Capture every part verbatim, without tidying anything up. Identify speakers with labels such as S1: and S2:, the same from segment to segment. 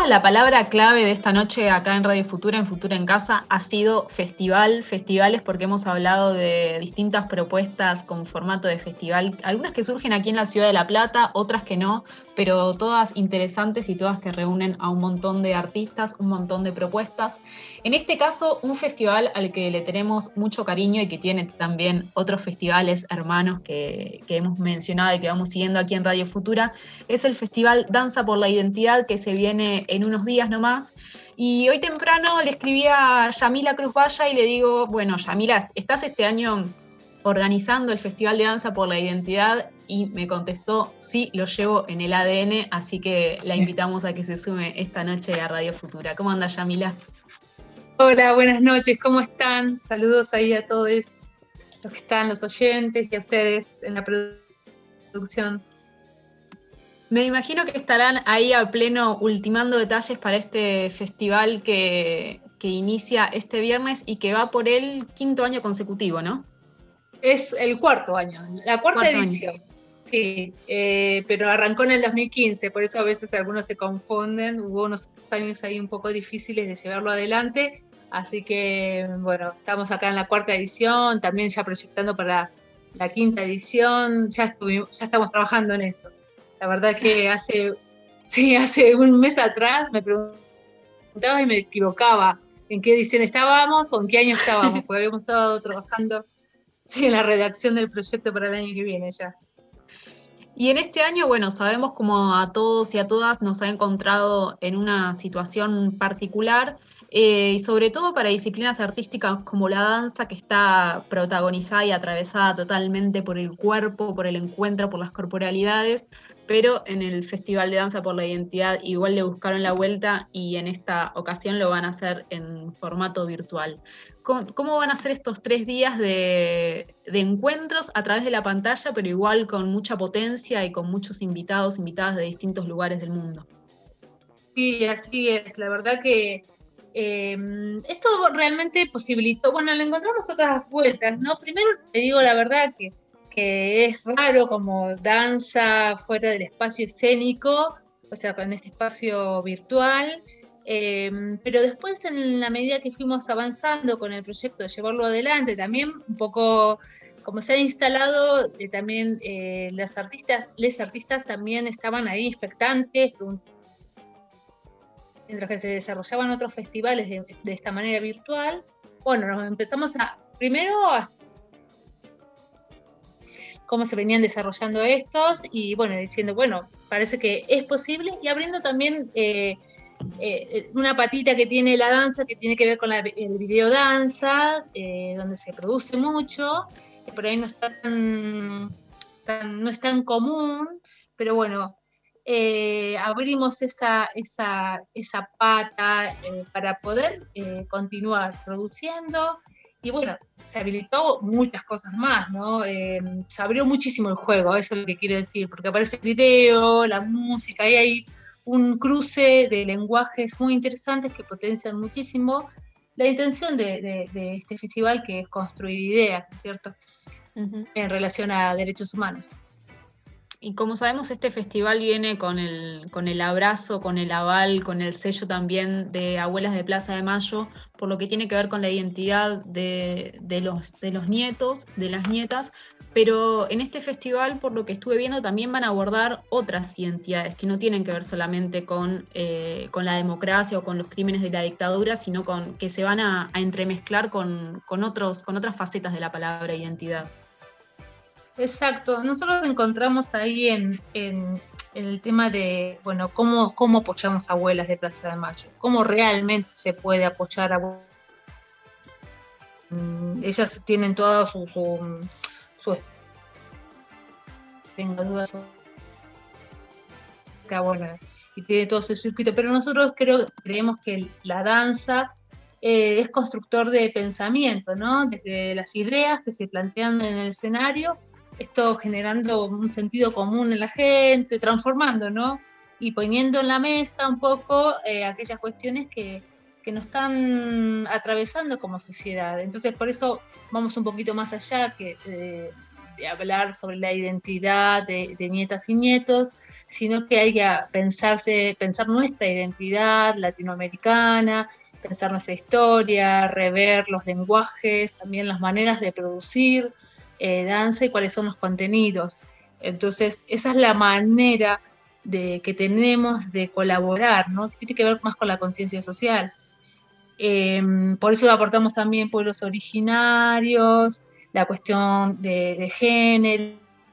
S1: la palabra clave de esta noche acá en Radio Futura, en Futura en Casa, ha sido festival, festivales, porque hemos hablado de distintas propuestas con formato de festival, algunas que surgen aquí en la ciudad de La Plata, otras que no, pero todas interesantes y todas que reúnen a un montón de artistas, un montón de propuestas. En este caso, un festival al que le tenemos mucho cariño y que tiene también otros festivales hermanos que, que hemos mencionado y que vamos siguiendo aquí en Radio Futura, es el Festival Danza por la Identidad, que se viene en unos días nomás. Y hoy temprano le escribí a Yamila Cruz Valla y le digo, bueno, Yamila, estás este año organizando el Festival de Danza por la Identidad, y me contestó, sí, lo llevo en el A D N, así que la invitamos a que se sume esta noche a Radio Futura. ¿Cómo anda, Yamila?
S2: Hola, buenas noches, ¿cómo están? Saludos ahí a todos los que están, los oyentes, y a ustedes en la producción.
S1: Me imagino que estarán ahí a pleno ultimando detalles para este festival que, que inicia este viernes y que va por el quinto año consecutivo, ¿no?
S2: Es el cuarto año, la cuarta
S1: Cuarto
S2: edición.
S1: Año.
S2: Sí, eh, pero arrancó en el dos mil quince, por eso a veces algunos se confunden. Hubo unos años ahí un poco difíciles de llevarlo adelante, así que bueno, estamos acá en la cuarta edición, también ya proyectando para la quinta edición, ya, estuvimos, ya estamos trabajando en eso. La verdad que hace, sí, hace un mes atrás me preguntaba y me equivocaba en qué edición estábamos o en qué año estábamos, porque habíamos estado trabajando sí, en la redacción del proyecto para el año que viene ya.
S1: Y en este año, bueno, sabemos como a todos y a todas nos ha encontrado en una situación particular, eh, y sobre todo para disciplinas artísticas como la danza, que está protagonizada y atravesada totalmente por el cuerpo, por el encuentro, por las corporalidades, pero en el Festival de Danza por la Identidad igual le buscaron la vuelta y en esta ocasión lo van a hacer en formato virtual. ¿Cómo van a ser estos tres días de, de encuentros a través de la pantalla, pero igual con mucha potencia y con muchos invitados, invitadas de distintos lugares del mundo?
S2: Sí, así es. La verdad que eh, esto realmente posibilitó, bueno, le encontramos otras vueltas, ¿no? Primero te digo la verdad que, que es raro como danza fuera del espacio escénico, o sea, con este espacio virtual. Eh, pero después, en la medida que fuimos avanzando con el proyecto de llevarlo adelante, también un poco como se ha instalado, eh, también eh, las artistas, les artistas también estaban ahí expectantes, mientras que se desarrollaban otros festivales de, de esta manera virtual. Bueno, nos empezamos a, primero, a cómo se venían desarrollando estos, y bueno, diciendo, bueno, parece que es posible, y abriendo también eh, Eh, una patita que tiene la danza, que tiene que ver con la, el videodanza, eh, donde se produce mucho, que por ahí no, está tan, tan, no es tan común, pero bueno, eh, abrimos esa, esa, esa pata eh, para poder eh, continuar produciendo, y bueno, se habilitó muchas cosas más, ¿no? Eh, se abrió muchísimo el juego, eso es lo que quiero decir, porque aparece el video, la música, y hay un cruce de lenguajes muy interesantes que potencian muchísimo la intención de, de, de este festival, que es construir ideas, ¿no es cierto?, uh-huh, en relación a derechos humanos.
S1: Y como sabemos, este festival viene con el, con el abrazo, con el aval, con el sello también de Abuelas de Plaza de Mayo, por lo que tiene que ver con la identidad de, de, los, de los nietos, de las nietas, pero en este festival, por lo que estuve viendo, también van a abordar otras identidades que no tienen que ver solamente con, eh, con la democracia o con los crímenes de la dictadura, sino con, que se van a, a entremezclar con, con, otros, con otras facetas de la palabra identidad.
S2: Exacto, nosotros encontramos ahí en, en, en el tema de, bueno, cómo, cómo apoyamos a Abuelas de Plaza de Mayo, cómo realmente se puede apoyar a ellas tienen toda su, su, su tengo dudas bueno, y tiene todo su circuito, pero nosotros creo, creemos que la danza eh, es constructor de pensamiento, ¿no? Desde las ideas que se plantean en el escenario, esto generando un sentido común en la gente, transformando, ¿no? Y poniendo en la mesa un poco eh, aquellas cuestiones que, que nos están atravesando como sociedad. Entonces, por eso vamos un poquito más allá que, eh, de hablar sobre la identidad de, de nietas y nietos, sino que hay que pensarse, pensar nuestra identidad latinoamericana, pensar nuestra historia, rever los lenguajes, también las maneras de producir eh, danza y cuáles son los contenidos. Entonces, esa es la manera de, que tenemos de colaborar, ¿no? Tiene que ver más con la conciencia social. Eh, por eso aportamos también pueblos originarios, la cuestión de, de género,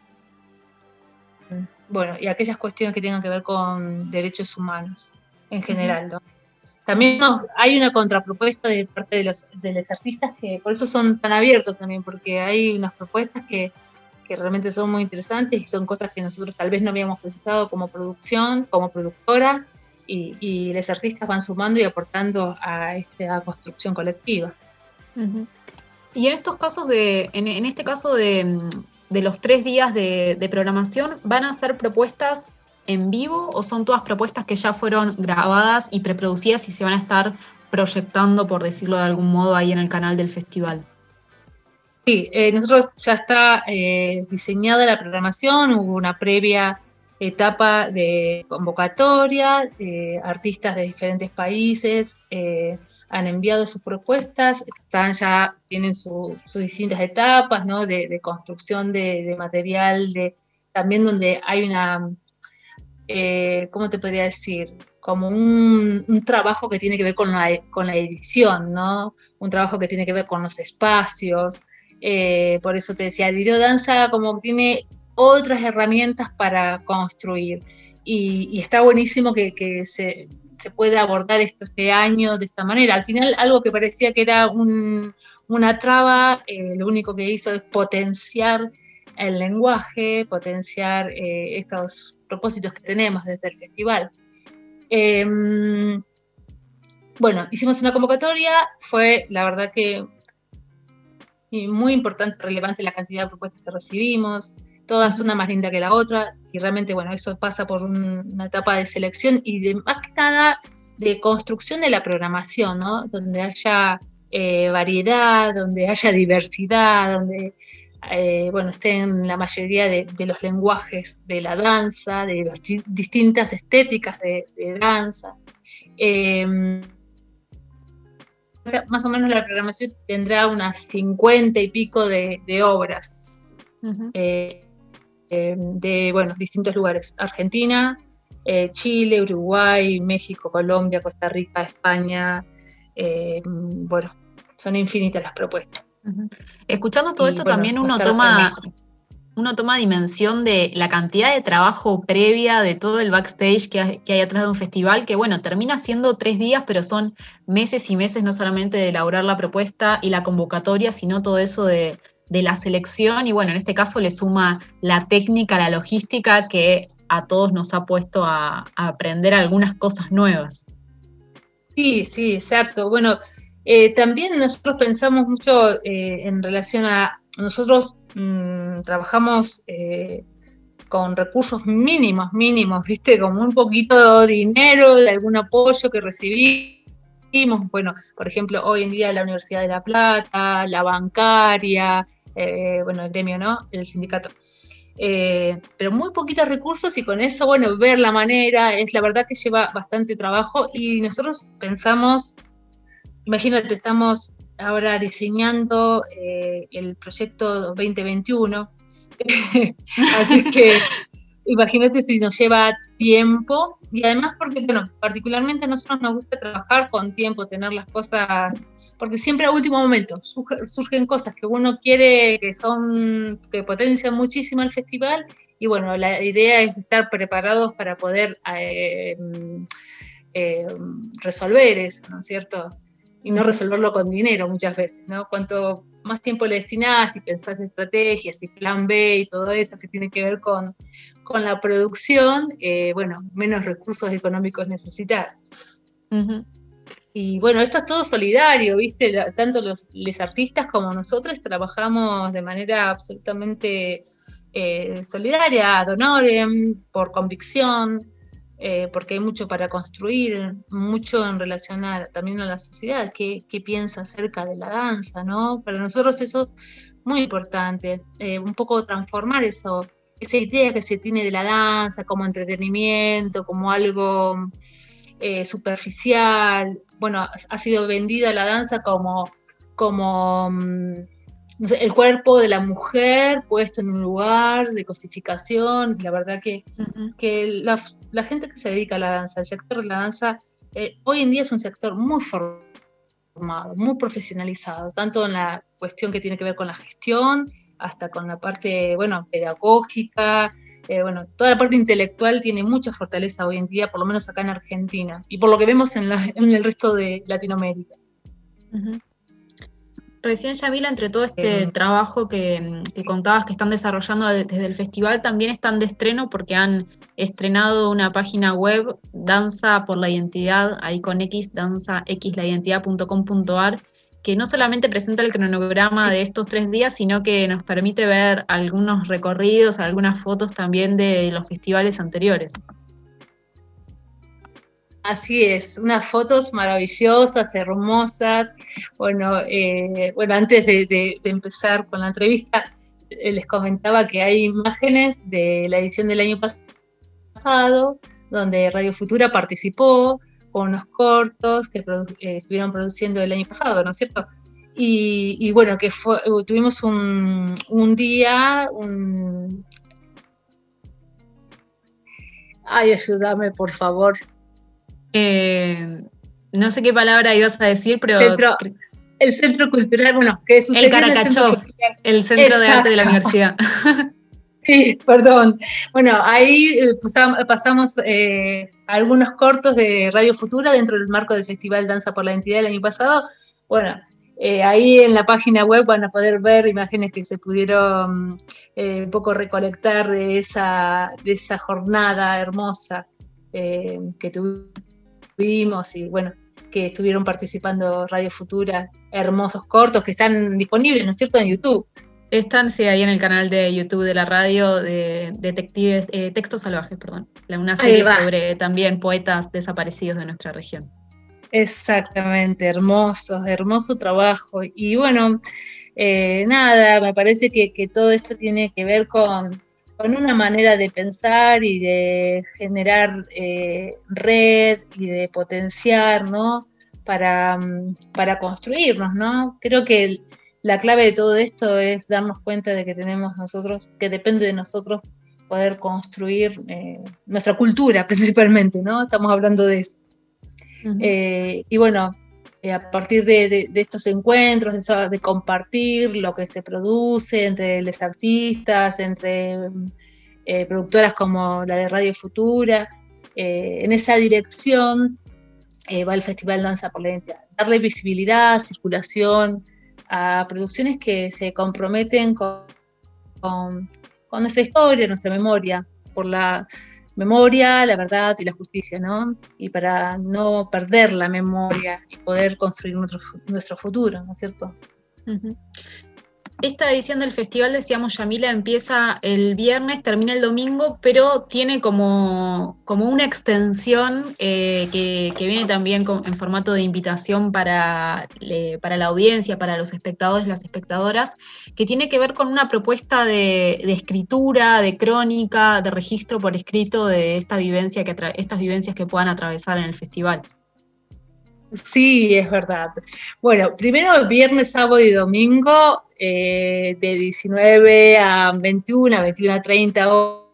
S2: bueno, y aquellas cuestiones que tengan que ver con derechos humanos en general, ¿no? También nos, hay una contrapropuesta de parte de los, de los artistas que por eso son tan abiertos también, porque hay unas propuestas que, que realmente son muy interesantes y son cosas que nosotros tal vez no habíamos pensado como producción, como productora, y, y los artistas van sumando y aportando a esta construcción colectiva.
S1: Uh-huh. Y en estos casos de, en, en este caso de, de los tres días de, de programación, ¿van a ser propuestas en vivo o son todas propuestas que ya fueron grabadas y preproducidas y se van a estar proyectando, por decirlo de algún modo, ahí en el canal del festival?
S2: Sí, eh, nosotros ya está eh, diseñada la programación, hubo una previa etapa de convocatoria, eh, artistas de diferentes países eh, han enviado sus propuestas, están ya tienen su, sus distintas etapas, ¿no? de, de construcción de, de material, de, también donde hay una... Eh, ¿cómo te podría decir? Como un, un trabajo que tiene que ver con la, con la edición, ¿no? Un trabajo que tiene que ver con los espacios. Eh, por eso te decía, el videodanza como tiene otras herramientas para construir. Y, y está buenísimo que, que se, se pueda abordar esto este año de esta manera. Al final, algo que parecía que era un, una traba, eh, lo único que hizo es potenciar el lenguaje, potenciar eh, estos propósitos que tenemos desde el festival. Eh, bueno, hicimos una convocatoria, fue la verdad que muy importante, relevante la cantidad de propuestas que recibimos, todas una más linda que la otra, y realmente, bueno, eso pasa por un, una etapa de selección y de más que nada de construcción de la programación, ¿no? Donde haya eh, variedad, donde haya diversidad, donde Eh, bueno, estén la mayoría de, de los lenguajes de la danza, de las distintas estéticas de, de danza. Eh, más o menos la programación tendrá unas cincuenta y pico de, de obras uh-huh. eh, eh, de bueno, distintos lugares. Argentina, eh, Chile, Uruguay, México, Colombia, Costa Rica, España. Eh, bueno, son infinitas las propuestas.
S1: Uh-huh. Escuchando todo y, esto bueno, también uno toma, uno toma dimensión de la cantidad de trabajo previa, de todo el backstage que hay, que hay atrás de un festival, que bueno, termina siendo tres días, pero son meses y meses no solamente de elaborar la propuesta y la convocatoria, sino todo eso de, de la selección, y bueno, en este caso le suma la técnica, la logística, que a todos nos ha puesto a, a aprender algunas cosas nuevas.
S2: Sí, sí, exacto. Bueno, Eh, también nosotros pensamos mucho eh, en relación a, nosotros mmm, trabajamos eh, con recursos mínimos, mínimos, ¿viste? Como un poquito de dinero, de algún apoyo que recibimos. Bueno, por ejemplo, hoy en día la Universidad de La Plata, la bancaria, eh, bueno, el gremio, ¿no? El sindicato. Eh, pero muy poquitos recursos y con eso, bueno, ver la manera, es la verdad que lleva bastante trabajo y nosotros pensamos... Imagínate, estamos ahora diseñando eh, el proyecto veinte veintiuno, así que imagínate si nos lleva tiempo, y además porque, bueno, particularmente a nosotros nos gusta trabajar con tiempo, tener las cosas, porque siempre a último momento surgen, surgen cosas que uno quiere, que son, que potencian muchísimo el festival, y bueno, la idea es estar preparados para poder eh, eh, resolver eso, ¿no es cierto? Y no resolverlo con dinero muchas veces, ¿no? Cuanto más tiempo le destinás y pensás estrategias y plan B y todo eso que tiene que ver con, con la producción, eh, bueno, menos recursos económicos necesitas. Uh-huh. Y bueno, esto es todo solidario, ¿viste? Tanto los, los artistas como nosotros trabajamos de manera absolutamente eh, solidaria, ad honorem, por convicción, Eh, porque hay mucho para construir, mucho en relación a, también a la sociedad, qué, qué piensa acerca de la danza, ¿no? Para nosotros eso es muy importante, eh, un poco transformar eso, esa idea que se tiene de la danza como entretenimiento, como algo eh, superficial. Bueno, ha sido vendida la danza como, como no sé, el cuerpo de la mujer puesto en un lugar de cosificación. La verdad que, uh-huh. que la, la gente que se dedica a la danza, el sector de la danza, eh, hoy en día es un sector muy formado, muy profesionalizado, tanto en la cuestión que tiene que ver con la gestión, hasta con la parte, bueno, pedagógica, eh, bueno, toda la parte intelectual tiene mucha fortaleza hoy en día, por lo menos acá en Argentina, y por lo que vemos en, la, en el resto de Latinoamérica.
S1: Uh-huh. Recién, Yamila, entre todo este eh, trabajo que, que contabas que están desarrollando desde el festival, también están de estreno porque han estrenado una página web, Danza por la Identidad, ahí con X, danza x la identidad punto com punto a r, que no solamente presenta el cronograma de estos tres días, sino que nos permite ver algunos recorridos, algunas fotos también de los festivales anteriores.
S2: Así es, unas fotos maravillosas, hermosas. Bueno, eh, bueno antes de, de, de empezar con la entrevista, eh, les comentaba que hay imágenes de la edición del año pasado, donde Radio Futura participó con unos cortos que produ- eh, estuvieron produciendo el año pasado, ¿no es cierto? Y, y bueno, que fue, tuvimos un, un día, un... Ay, ayúdame, por favor.
S1: Eh, no sé qué palabra ibas a decir, pero...
S2: Centro, el Centro Cultural, bueno, que sucedió
S1: el Caracachov, el, el Centro Exacto. de Arte de la Universidad.
S2: Sí, perdón. Bueno, ahí pasamos eh, algunos cortos de Radio Futura dentro del marco del Festival Danza por la Identidad del año pasado. Bueno, eh, ahí en la página web van a poder ver imágenes que se pudieron eh, un poco recolectar de esa, de esa jornada hermosa eh, que tuvimos y bueno, que estuvieron participando Radio Futura, hermosos cortos que están disponibles, ¿no es cierto?, en YouTube.
S1: Están, sí, ahí en el canal de YouTube de la radio de Detectives, eh, Textos Salvajes, perdón. Una serie sobre también poetas desaparecidos de nuestra región.
S2: Exactamente, hermoso, hermoso trabajo. Y bueno, eh, nada, me parece que, que todo esto tiene que ver con, con una manera de pensar y de generar eh, red y de potenciar, ¿no? Para, para construirnos, ¿no? Creo que el, la clave de todo esto es darnos cuenta de que tenemos nosotros, que depende de nosotros poder construir eh, nuestra cultura principalmente, ¿no? Estamos hablando de eso. Uh-huh. Eh, y bueno, eh, a partir de, de, de estos encuentros, de, de compartir lo que se produce entre los artistas, entre eh, productoras como la de Radio Futura, eh, en esa dirección eh, va el Festival Danza por la Identidad. Darle visibilidad, circulación a producciones que se comprometen con, con, con nuestra historia, nuestra memoria, por la memoria, la verdad y la justicia, ¿no? Y para no perder la memoria y poder construir nuestro, nuestro futuro, ¿no es cierto?
S1: Uh-huh. Esta edición del festival, decíamos, Yamila, empieza el viernes, termina el domingo, pero tiene como, como una extensión eh, que, que viene también con, en formato de invitación para, eh, para la audiencia, para los espectadores, las espectadoras, que tiene que ver con una propuesta de, de escritura, de crónica, de registro por escrito de esta vivencia que atra- estas vivencias que puedan atravesar en el festival.
S2: Sí, es verdad. Bueno, primero viernes, sábado y domingo, eh, de diecinueve a veintiuna, veintiuna a treinta,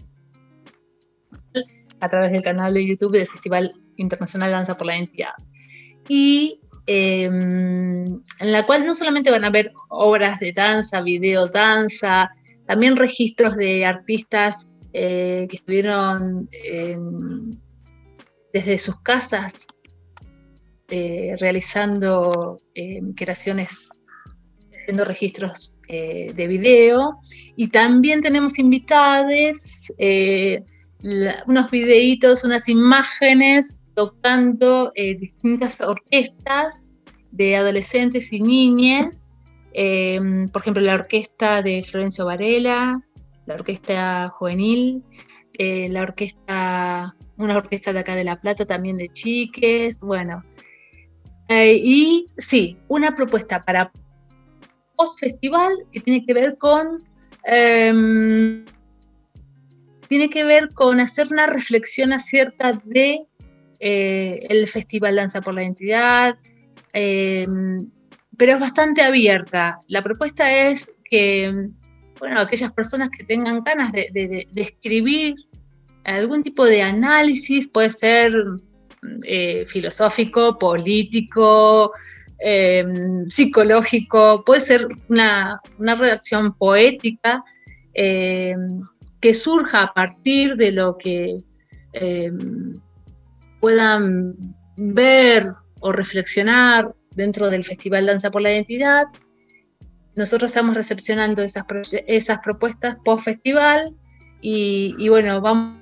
S2: a través del canal de YouTube del Festival Internacional Danza por la Identidad. Y eh, en la cual no solamente van a ver obras de danza, video danza, también registros de artistas eh, que estuvieron eh, desde sus casas Eh, realizando eh, creaciones, haciendo registros eh, de video, y también tenemos invitados eh, la, unos videitos, unas imágenes tocando eh, distintas orquestas de adolescentes y niñas, eh, por ejemplo la orquesta de Florencio Varela, la orquesta juvenil, eh, la orquesta, una orquesta de acá de La Plata también de chiques, bueno. Eh, y sí, una propuesta para post-festival que tiene que ver con eh, tiene que ver con hacer una reflexión acerca de eh, el Festival Danza por la Identidad, eh, pero es bastante abierta. La propuesta es que, bueno, aquellas personas que tengan ganas de, de, de escribir algún tipo de análisis, puede ser eh, filosófico, político, eh, psicológico, puede ser una, una redacción poética, eh, que surja a partir de lo que eh, puedan ver o reflexionar dentro del Festival Danza por la Identidad. Nosotros estamos recepcionando esas, esas propuestas post-festival y, y bueno, vamos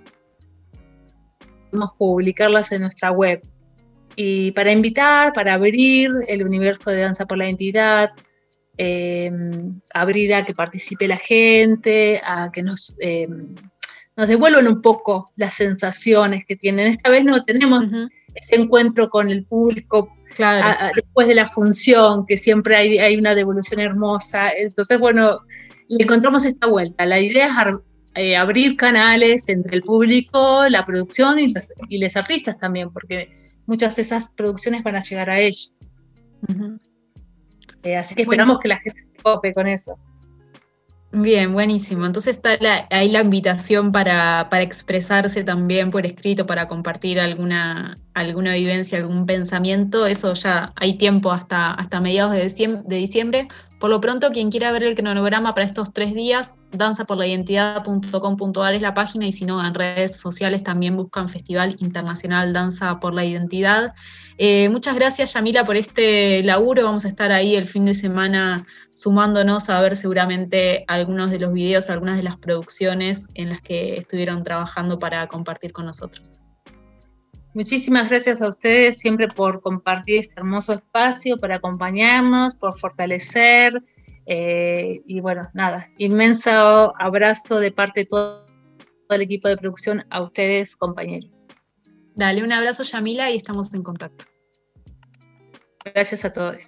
S2: a publicarlas en nuestra web. Y para invitar, para abrir el universo de Danza por la Identidad, eh, abrir a que participe la gente, a que nos, eh, nos devuelvan un poco las sensaciones que tienen. Esta vez no tenemos uh-huh. ese encuentro con el público, claro. a, a, después de la función, que siempre hay, hay una devolución hermosa. Entonces, bueno, le encontramos esta vuelta. La idea es ar, eh, abrir canales entre el público, la producción y los, y los artistas también, porque muchas de esas producciones van a llegar a ellos. Uh-huh. Eh, así que esperamos bueno. que la gente se cope con eso.
S1: Bien, buenísimo. Entonces está la, ahí la invitación para, para expresarse también por escrito, para compartir alguna, alguna vivencia, algún pensamiento. Eso ya hay tiempo hasta, hasta mediados de diciembre, de diciembre. Por lo pronto, quien quiera ver el cronograma para estos tres días, danza por la identidad punto com punto a r es la página, y si no, en redes sociales también buscan Festival Internacional Danza por la Identidad. Eh, muchas gracias, Yamila, por este laburo. Vamos a estar ahí el fin de semana sumándonos a ver seguramente algunos de los videos, algunas de las producciones en las que estuvieron trabajando para compartir con nosotros.
S2: Muchísimas gracias a ustedes siempre por compartir este hermoso espacio, por acompañarnos, por fortalecer. Eh, y bueno, nada, inmenso abrazo de parte de todo, todo el equipo de producción a ustedes, compañeros.
S1: Dale un abrazo, Yamila, y estamos en contacto.
S2: Gracias a todos.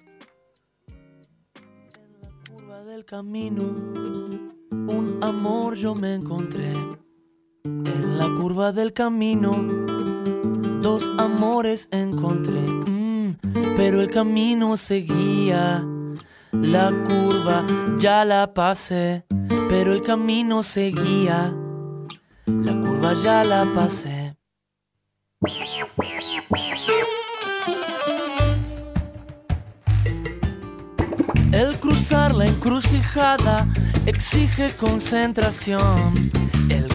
S3: En la curva del camino, un amor yo me encontré. En la curva del camino, dos amores encontré, mm, pero el camino seguía. La curva ya la pasé, pero el camino seguía. La curva ya la pasé. El cruzar la encrucijada exige concentración. El